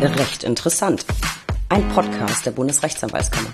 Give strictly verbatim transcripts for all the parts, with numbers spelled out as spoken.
Recht interessant. Ein Podcast der Bundesrechtsanwaltskammer.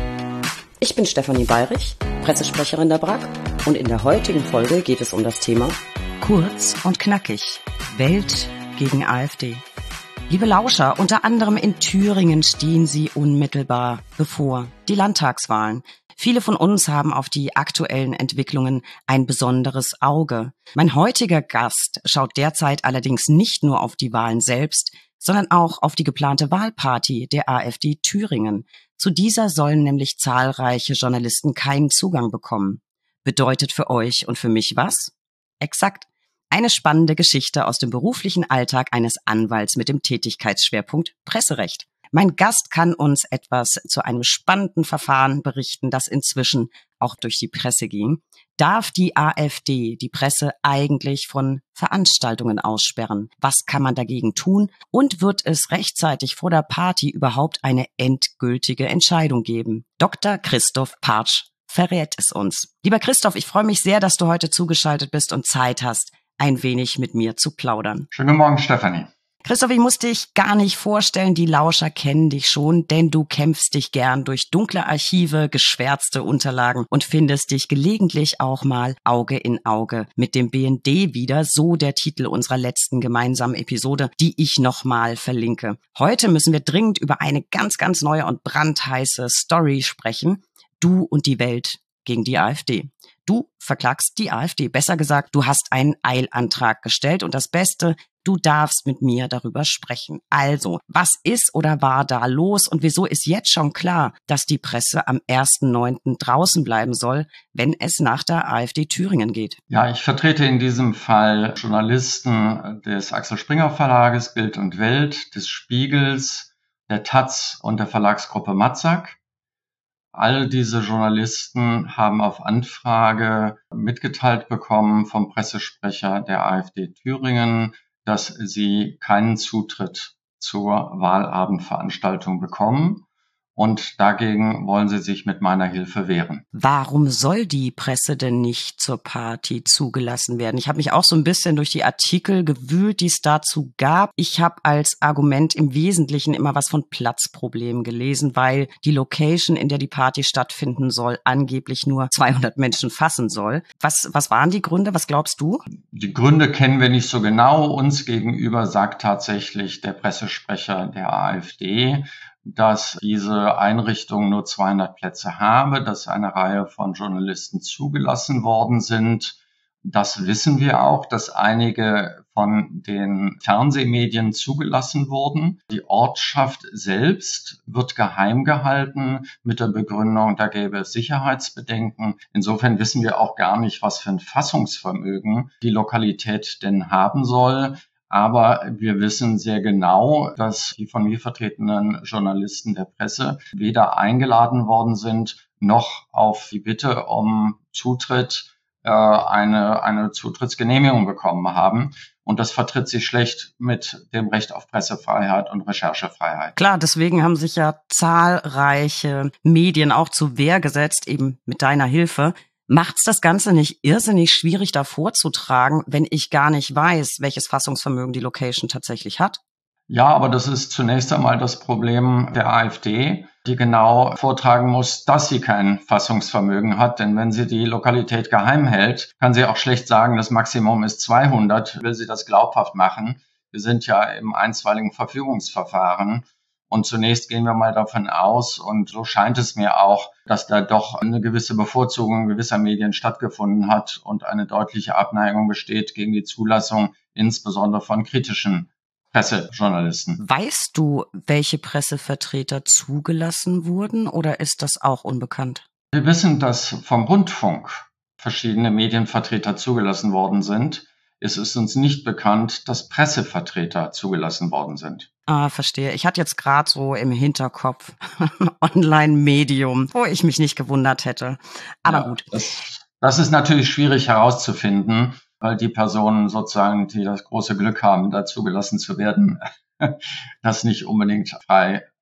Ich bin Stefanie Bayrich, Pressesprecherin der B R A K, und in der heutigen Folge geht es um das Thema Kurz und knackig. Welt gegen AfD. Liebe Lauscher, unter anderem in Thüringen stehen sie unmittelbar bevor, die Landtagswahlen. Viele von uns haben auf die aktuellen Entwicklungen ein besonderes Auge. Mein heutiger Gast schaut derzeit allerdings nicht nur auf die Wahlen selbst, sondern auch auf die geplante Wahlparty der AfD Thüringen. Zu dieser sollen nämlich zahlreiche Journalisten keinen Zugang bekommen. Bedeutet für euch und für mich was? Exakt. Eine spannende Geschichte aus dem beruflichen Alltag eines Anwalts mit dem Tätigkeitsschwerpunkt Presserecht. Mein Gast kann uns etwas zu einem spannenden Verfahren berichten, das inzwischen auch durch die Presse ging. Darf die AfD die Presse eigentlich von Veranstaltungen aussperren? Was kann man dagegen tun? Und wird es rechtzeitig vor der Party überhaupt eine endgültige Entscheidung geben? Doktor Christoph Partsch verrät es uns. Lieber Christoph, ich freue mich sehr, dass du heute zugeschaltet bist und Zeit hast, ein wenig mit mir zu plaudern. Schönen guten Morgen, Stefanie. Christoph, ich muss dich gar nicht vorstellen, die Lauscher kennen dich schon, denn du kämpfst dich gern durch dunkle Archive, geschwärzte Unterlagen und findest dich gelegentlich auch mal Auge in Auge mit dem B N D wieder, so der Titel unserer letzten gemeinsamen Episode, die ich nochmal verlinke. Heute müssen wir dringend über eine ganz, ganz neue und brandheiße Story sprechen. Du und die Welt gegen die AfD. Du verklagst die AfD. Besser gesagt, du hast einen Eilantrag gestellt und das Beste, du darfst mit mir darüber sprechen. Also, was ist oder war da los und wieso ist jetzt schon klar, dass die Presse am ersten neunten draußen bleiben soll, wenn es nach der AfD Thüringen geht? Ja, ich vertrete in diesem Fall Journalisten des Axel Springer Verlages Bild und Welt, des Spiegels, der Taz und der Verlagsgruppe Mazak. All diese Journalisten haben auf Anfrage mitgeteilt bekommen vom Pressesprecher der AfD Thüringen, dass sie keinen Zutritt zur Wahlabendveranstaltung bekommen. Und dagegen wollen sie sich mit meiner Hilfe wehren. Warum soll die Presse denn nicht zur Party zugelassen werden? Ich habe mich auch so ein bisschen durch die Artikel gewühlt, die es dazu gab. Ich habe als Argument im Wesentlichen immer was von Platzproblemen gelesen, weil die Location, in der die Party stattfinden soll, angeblich nur zweihundert Menschen fassen soll. Was, was waren die Gründe? Was glaubst du? Die Gründe kennen wir nicht so genau. Uns gegenüber sagt tatsächlich der Pressesprecher der AfD, dass diese Einrichtung nur zweihundert Plätze habe, dass eine Reihe von Journalisten zugelassen worden sind. Das wissen wir auch, dass einige von den Fernsehmedien zugelassen wurden. Die Ortschaft selbst wird geheim gehalten mit der Begründung, da gäbe es Sicherheitsbedenken. Insofern wissen wir auch gar nicht, was für ein Fassungsvermögen die Lokalität denn haben soll. Aber wir wissen sehr genau, dass die von mir vertretenen Journalisten der Presse weder eingeladen worden sind, noch auf die Bitte um Zutritt äh, eine, eine Zutrittsgenehmigung bekommen haben. Und das vertritt sich schlecht mit dem Recht auf Pressefreiheit und Recherchefreiheit. Klar, deswegen haben sich ja zahlreiche Medien auch zur Wehr gesetzt, eben mit deiner Hilfe. Macht's das Ganze nicht irrsinnig schwierig, da vorzutragen, wenn ich gar nicht weiß, welches Fassungsvermögen die Location tatsächlich hat? Ja, aber das ist zunächst einmal das Problem der AfD, die genau vortragen muss, dass sie kein Fassungsvermögen hat. Denn wenn sie die Lokalität geheim hält, kann sie auch schlecht sagen, das Maximum ist zweihundert. Will sie das glaubhaft machen? Wir sind ja im einstweiligen Verfügungsverfahren. Und zunächst gehen wir mal davon aus, und so scheint es mir auch, dass da doch eine gewisse Bevorzugung gewisser Medien stattgefunden hat und eine deutliche Abneigung besteht gegen die Zulassung insbesondere von kritischen Pressejournalisten. Weißt du, welche Pressevertreter zugelassen wurden, oder ist das auch unbekannt? Wir wissen, dass vom Rundfunk verschiedene Medienvertreter zugelassen worden sind. Es ist uns nicht bekannt, dass Pressevertreter zugelassen worden sind. Ah, verstehe. Ich hatte jetzt gerade so im Hinterkopf Online-Medium, wo ich mich nicht gewundert hätte. Aber ja, gut. Das, das ist natürlich schwierig herauszufinden, weil die Personen sozusagen, die das große Glück haben, da zugelassen zu werden, das nicht unbedingt frei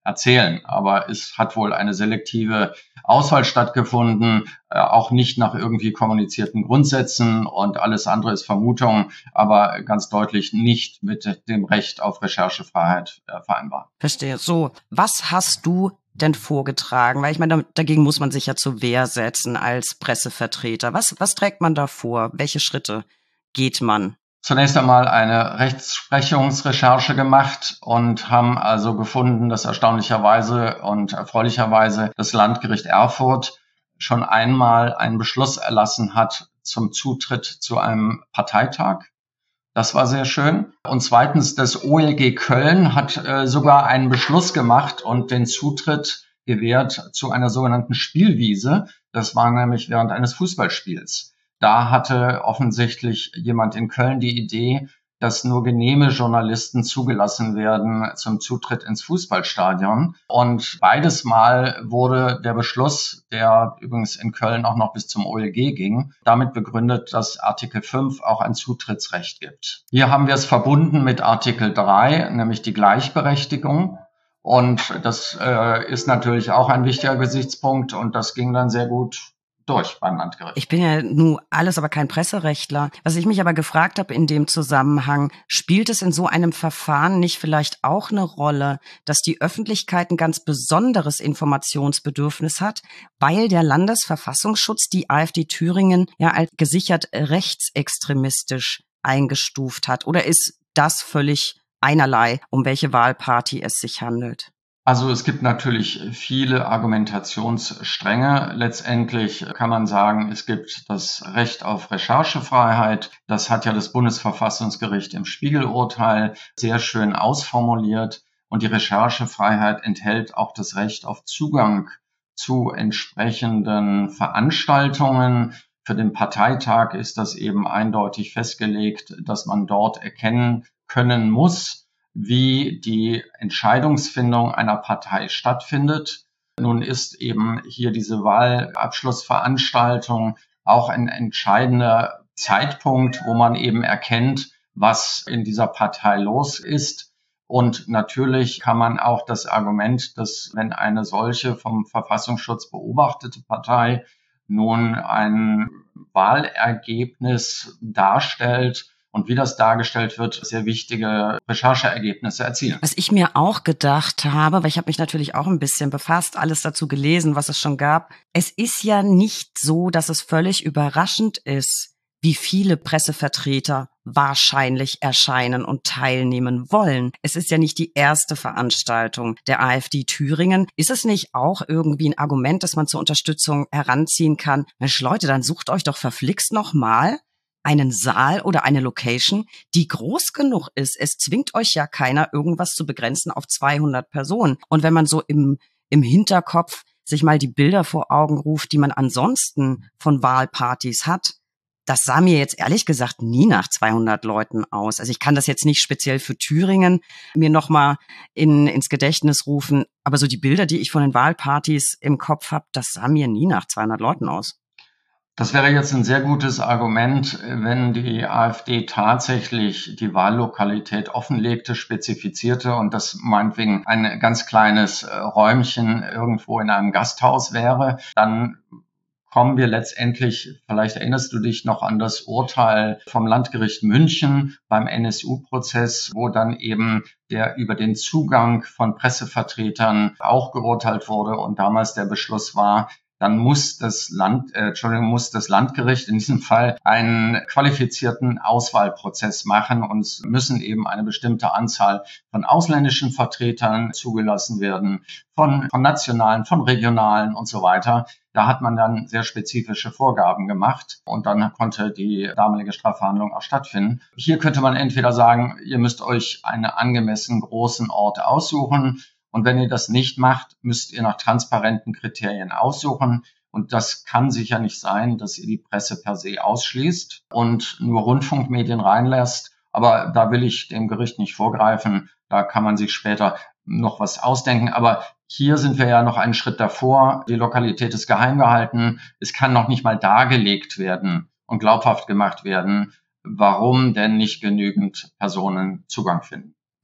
erzählen. Aber es hat wohl eine selektive Auswahl stattgefunden, äh, auch nicht nach irgendwie kommunizierten Grundsätzen, und alles andere ist Vermutung, aber ganz deutlich nicht mit dem Recht auf Recherchefreiheit äh, vereinbar. Verstehe. So, was hast du denn vorgetragen? Weil ich meine, dagegen muss man sich ja zur Wehr setzen als Pressevertreter. Was, was trägt man da vor? Welche Schritte geht man? Zunächst einmal eine Rechtsprechungsrecherche gemacht und haben also gefunden, dass erstaunlicherweise und erfreulicherweise das Landgericht Erfurt schon einmal einen Beschluss erlassen hat zum Zutritt zu einem Parteitag. Das war sehr schön. Und zweitens, das O L G Köln hat äh, sogar einen Beschluss gemacht und den Zutritt gewährt zu einer sogenannten Spielwiese. Das war nämlich während eines Fußballspiels. Da hatte offensichtlich jemand in Köln die Idee, dass nur genehme Journalisten zugelassen werden zum Zutritt ins Fußballstadion. Und beides Mal wurde der Beschluss, der übrigens in Köln auch noch bis zum O L G ging, damit begründet, dass Artikel fünf auch ein Zutrittsrecht gibt. Hier haben wir es verbunden mit Artikel drei, nämlich die Gleichberechtigung. Und das äh, ist natürlich auch ein wichtiger Gesichtspunkt, und das ging dann sehr gut durch beim Landgericht. Ich bin ja nun alles aber kein Presserechtler. Was ich mich aber gefragt habe in dem Zusammenhang, spielt es in so einem Verfahren nicht vielleicht auch eine Rolle, dass die Öffentlichkeit ein ganz besonderes Informationsbedürfnis hat, weil der Landesverfassungsschutz die AfD Thüringen ja als gesichert rechtsextremistisch eingestuft hat? Oder ist das völlig einerlei, um welche Wahlparty es sich handelt? Also es gibt natürlich viele Argumentationsstränge. Letztendlich kann man sagen, es gibt das Recht auf Recherchefreiheit. Das hat ja das Bundesverfassungsgericht im Spiegelurteil sehr schön ausformuliert. Und die Recherchefreiheit enthält auch das Recht auf Zugang zu entsprechenden Veranstaltungen. Für den Parteitag ist das eben eindeutig festgelegt, dass man dort erkennen können muss, wie die Entscheidungsfindung einer Partei stattfindet. Nun ist eben hier diese Wahlabschlussveranstaltung auch ein entscheidender Zeitpunkt, wo man eben erkennt, was in dieser Partei los ist. Und natürlich kann man auch das Argument, dass wenn eine solche vom Verfassungsschutz beobachtete Partei nun ein Wahlergebnis darstellt, und wie das dargestellt wird, sehr wichtige Rechercheergebnisse erzielen. Was ich mir auch gedacht habe, weil ich habe mich natürlich auch ein bisschen befasst, alles dazu gelesen, was es schon gab. Es ist ja nicht so, dass es völlig überraschend ist, wie viele Pressevertreter wahrscheinlich erscheinen und teilnehmen wollen. Es ist ja nicht die erste Veranstaltung der AfD Thüringen. Ist es nicht auch irgendwie ein Argument, dass man zur Unterstützung heranziehen kann? Mensch, Leute, dann sucht euch doch verflixt nochmal einen Saal oder eine Location, die groß genug ist. Es zwingt euch ja keiner, irgendwas zu begrenzen auf zweihundert Personen. Und wenn man so im, im Hinterkopf sich mal die Bilder vor Augen ruft, die man ansonsten von Wahlpartys hat, das sah mir jetzt ehrlich gesagt nie nach zweihundert Leuten aus. Also ich kann das jetzt nicht speziell für Thüringen mir nochmal in, ins Gedächtnis rufen, aber so die Bilder, die ich von den Wahlpartys im Kopf habe, das sah mir nie nach zweihundert Leuten aus. Das wäre jetzt ein sehr gutes Argument, wenn die AfD tatsächlich die Wahllokalität offenlegte, spezifizierte und das meinetwegen ein ganz kleines Räumchen irgendwo in einem Gasthaus wäre. Dann kommen wir letztendlich, vielleicht erinnerst du dich noch an das Urteil vom Landgericht München beim N S U-Prozess, wo dann eben der über den Zugang von Pressevertretern auch geurteilt wurde und damals der Beschluss war, dann muss das Land, äh, Entschuldigung, muss das Landgericht in diesem Fall einen qualifizierten Auswahlprozess machen und es müssen eben eine bestimmte Anzahl von ausländischen Vertretern zugelassen werden, von, von nationalen, von regionalen und so weiter. Da hat man dann sehr spezifische Vorgaben gemacht und dann konnte die damalige Strafverhandlung auch stattfinden. Hier könnte man entweder sagen, ihr müsst euch einen angemessen großen Ort aussuchen. Und wenn ihr das nicht macht, müsst ihr nach transparenten Kriterien aussuchen. Und das kann sicher nicht sein, dass ihr die Presse per se ausschließt und nur Rundfunkmedien reinlässt. Aber da will ich dem Gericht nicht vorgreifen. Da kann man sich später noch was ausdenken. Aber hier sind wir ja noch einen Schritt davor. Die Lokalität ist geheim gehalten. Es kann noch nicht mal dargelegt werden und glaubhaft gemacht werden, warum denn nicht genügend Personen Zugang finden.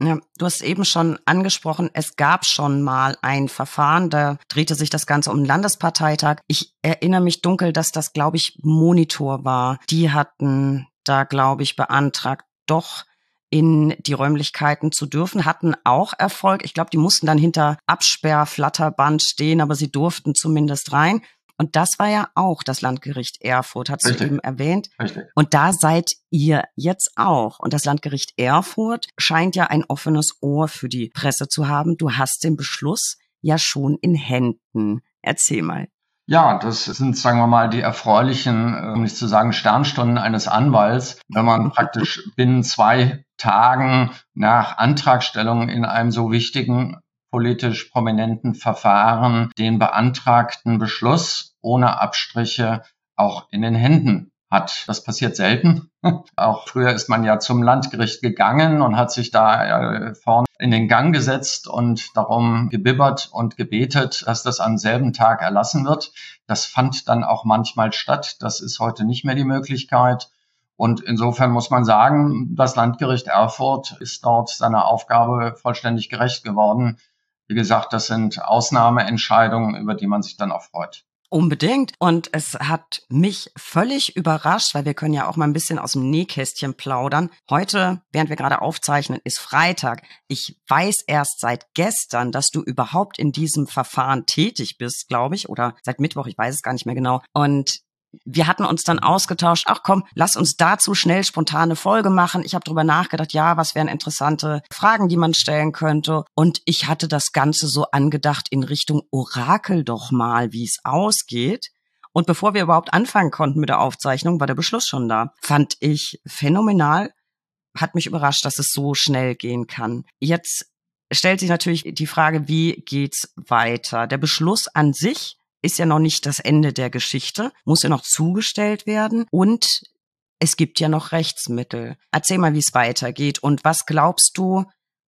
Ja, du hast eben schon angesprochen, es gab schon mal ein Verfahren, da drehte sich das Ganze um den Landesparteitag. Ich erinnere mich dunkel, dass das, glaube ich, Monitor war. Die hatten da, glaube ich, beantragt, doch in die Räumlichkeiten zu dürfen, hatten auch Erfolg. Ich glaube, die mussten dann hinter Absperrflatterband stehen, aber sie durften zumindest rein. Und das war ja auch das Landgericht Erfurt, hast Richtig. du eben erwähnt. Richtig. Und da seid ihr jetzt auch. Und das Landgericht Erfurt scheint ja ein offenes Ohr für die Presse zu haben. Du hast den Beschluss ja schon in Händen. Erzähl mal. Ja, das sind, sagen wir mal, die erfreulichen, um nicht zu sagen Sternstunden eines Anwalts, wenn man praktisch binnen zwei Tagen nach Antragstellung in einem so wichtigen politisch prominenten Verfahren den beantragten Beschluss ohne Abstriche auch in den Händen hat. Das passiert selten. Auch früher ist man ja zum Landgericht gegangen und hat sich da vorne in den Gang gesetzt und darum gebibbert und gebetet, dass das am selben Tag erlassen wird. Das fand dann auch manchmal statt. Das ist heute nicht mehr die Möglichkeit. Und insofern muss man sagen, das Landgericht Erfurt ist dort seiner Aufgabe vollständig gerecht geworden. Wie gesagt, das sind Ausnahmeentscheidungen, über die man sich dann auch freut. Unbedingt. Und es hat mich völlig überrascht, weil wir können ja auch mal ein bisschen aus dem Nähkästchen plaudern. Heute, während wir gerade aufzeichnen, ist Freitag. Ich weiß erst seit gestern, dass du überhaupt in diesem Verfahren tätig bist, glaube ich, oder seit Mittwoch, ich weiß es gar nicht mehr genau. Und wir hatten uns dann ausgetauscht, ach komm, lass uns dazu schnell spontane Folge machen. Ich habe drüber nachgedacht, ja, was wären interessante Fragen, die man stellen könnte. Und ich hatte das Ganze so angedacht in Richtung Orakel doch mal, wie es ausgeht. Und bevor wir überhaupt anfangen konnten mit der Aufzeichnung, war der Beschluss schon da. Fand ich phänomenal, hat mich überrascht, dass es so schnell gehen kann. Jetzt stellt sich natürlich die Frage, wie geht's weiter? Der Beschluss an sich ist ja noch nicht das Ende der Geschichte, muss ja noch zugestellt werden und es gibt ja noch Rechtsmittel. Erzähl mal, wie es weitergeht und was glaubst du,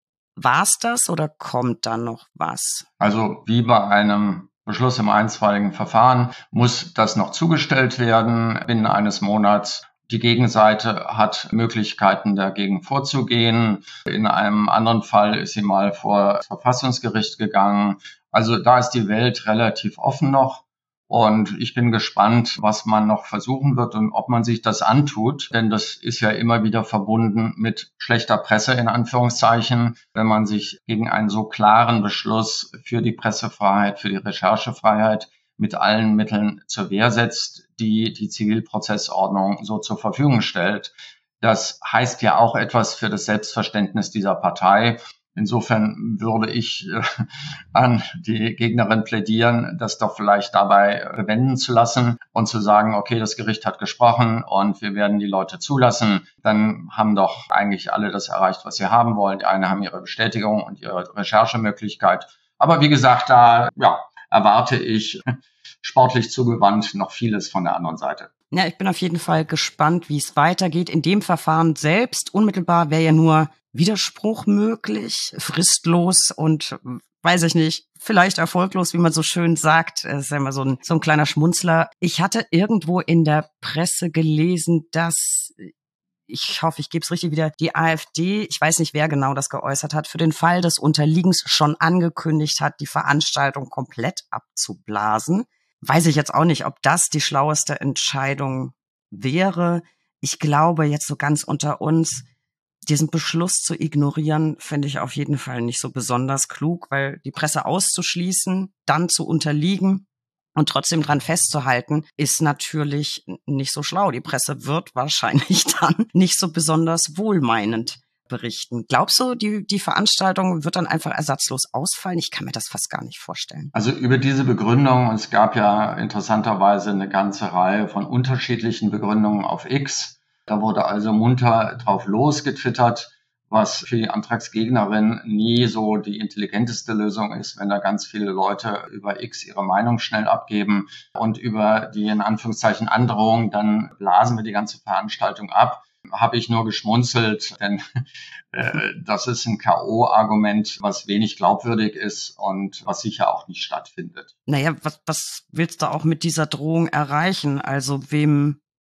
war's das oder kommt da noch was? Also wie bei einem Beschluss im einstweiligen Verfahren muss das noch zugestellt werden binnen eines Monats. Die Gegenseite hat Möglichkeiten, dagegen vorzugehen. In einem anderen Fall ist sie mal vor das Verfassungsgericht gegangen. Also da ist die Welt relativ offen noch. Und ich bin gespannt, was man noch versuchen wird und ob man sich das antut. Denn das ist ja immer wieder verbunden mit schlechter Presse in Anführungszeichen, wenn man sich gegen einen so klaren Beschluss für die Pressefreiheit, für die Recherchefreiheit mit allen Mitteln zur Wehr setzt, die die Zivilprozessordnung so zur Verfügung stellt. Das heißt ja auch etwas für das Selbstverständnis dieser Partei. Insofern würde ich äh, an die Gegnerin plädieren, das doch vielleicht dabei bewenden zu lassen und zu sagen, okay, das Gericht hat gesprochen und wir werden die Leute zulassen. Dann haben doch eigentlich alle das erreicht, was sie haben wollen. Die einen haben ihre Bestätigung und ihre Recherchemöglichkeit. Aber wie gesagt, da ja, erwarte ich sportlich zugewandt noch vieles von der anderen Seite. Ja, ich bin auf jeden Fall gespannt, wie es weitergeht. In dem Verfahren selbst unmittelbar wäre ja nur Widerspruch möglich, fristlos und, weiß ich nicht, vielleicht erfolglos, wie man so schön sagt. Das ist ja immer so ein, so ein kleiner Schmunzler. Ich hatte irgendwo in der Presse gelesen, dass, ich hoffe, ich gebe es richtig wieder, die AfD, ich weiß nicht, wer genau das geäußert hat, für den Fall des Unterliegens schon angekündigt hat, die Veranstaltung komplett abzublasen. Weiß ich jetzt auch nicht, ob das die schlaueste Entscheidung wäre. Ich glaube, jetzt so ganz unter uns, diesen Beschluss zu ignorieren, finde ich auf jeden Fall nicht so besonders klug, weil die Presse auszuschließen, dann zu unterliegen und trotzdem dran festzuhalten, ist natürlich nicht so schlau. Die Presse wird wahrscheinlich dann nicht so besonders wohlmeinend berichten. Glaubst du, die, die Veranstaltung wird dann einfach ersatzlos ausfallen? Ich kann mir das fast gar nicht vorstellen. Also über diese Begründung, es gab ja interessanterweise eine ganze Reihe von unterschiedlichen Begründungen auf X. Da wurde also munter drauf losgetwittert, was für die Antragsgegnerin nie so die intelligenteste Lösung ist, wenn da ganz viele Leute über X ihre Meinung schnell abgeben und über die in Anführungszeichen Androhung, dann blasen wir die ganze Veranstaltung ab. Habe ich nur geschmunzelt, denn äh, das ist ein K O-Argument, was wenig glaubwürdig ist und was sicher auch nicht stattfindet. Naja, was, was willst du auch mit dieser Drohung erreichen? Also wem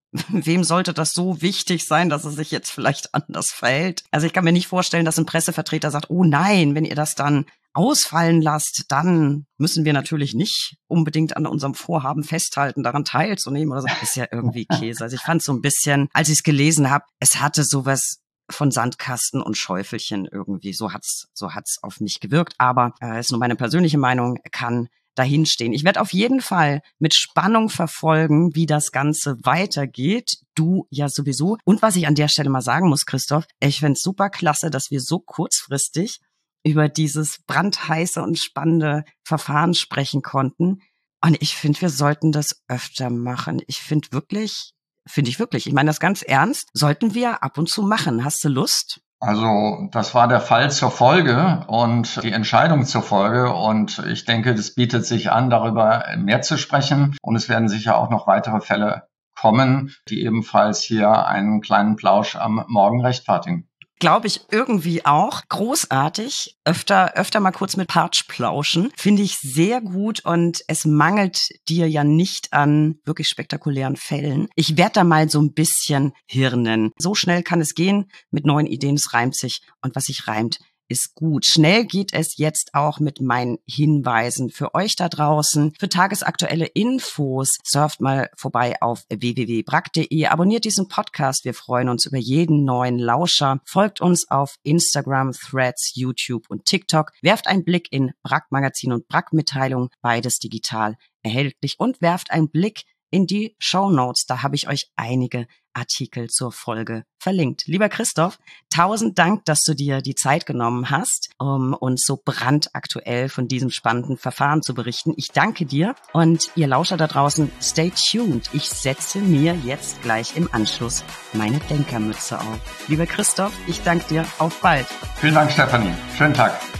wem sollte das so wichtig sein, dass er sich jetzt vielleicht anders verhält? Also ich kann mir nicht vorstellen, dass ein Pressevertreter sagt, oh nein, wenn ihr das dann ausfallen lasst, dann müssen wir natürlich nicht unbedingt an unserem Vorhaben festhalten, daran teilzunehmen oder so. Das ist ja irgendwie Käse. Also ich fand so ein bisschen, als ich es gelesen habe, es hatte sowas von Sandkasten und Schäufelchen irgendwie. So hat's, so hat's auf mich gewirkt. Aber äh, ist nur meine persönliche Meinung, kann dahinstehen. Ich werde auf jeden Fall mit Spannung verfolgen, wie das Ganze weitergeht. Du ja sowieso. Und was ich an der Stelle mal sagen muss, Christoph, ich find's super klasse, dass wir so kurzfristig über dieses brandheiße und spannende Verfahren sprechen konnten. Und ich finde, wir sollten das öfter machen. Ich finde wirklich, finde ich wirklich, ich meine das ganz ernst, sollten wir ab und zu machen. Hast du Lust? Also das war der Fall zur Folge und die Entscheidung zur Folge. Und ich denke, das bietet sich an, darüber mehr zu sprechen. Und es werden sicher auch noch weitere Fälle kommen, die ebenfalls hier einen kleinen Plausch am Morgen rechtfertigen. Glaube ich irgendwie auch. Großartig. Öfter, öfter mal kurz mit Partsch plauschen. Finde ich sehr gut und es mangelt dir ja nicht an wirklich spektakulären Fällen. Ich werde da mal so ein bisschen hirnen. So schnell kann es gehen mit neuen Ideen. Es reimt sich und was sich reimt, ist gut. Schnell geht es jetzt auch mit meinen Hinweisen für euch da draußen. Für tagesaktuelle Infos surft mal vorbei auf w w w punkt brack punkt de. Abonniert diesen Podcast. Wir freuen uns über jeden neuen Lauscher. Folgt uns auf Instagram, Threads, YouTube und TikTok. Werft einen Blick in Brack Magazin und Brack Mitteilung, beides digital erhältlich. Und werft einen Blick in die Shownotes. Da habe ich euch einige Artikel zur Folge verlinkt. Lieber Christoph, tausend Dank, dass du dir die Zeit genommen hast, um uns so brandaktuell von diesem spannenden Verfahren zu berichten. Ich danke dir und ihr Lauscher da draußen, stay tuned. Ich setze mir jetzt gleich im Anschluss meine Denkermütze auf. Lieber Christoph, ich danke dir. Auf bald. Vielen Dank, Stefanie. Schönen Tag.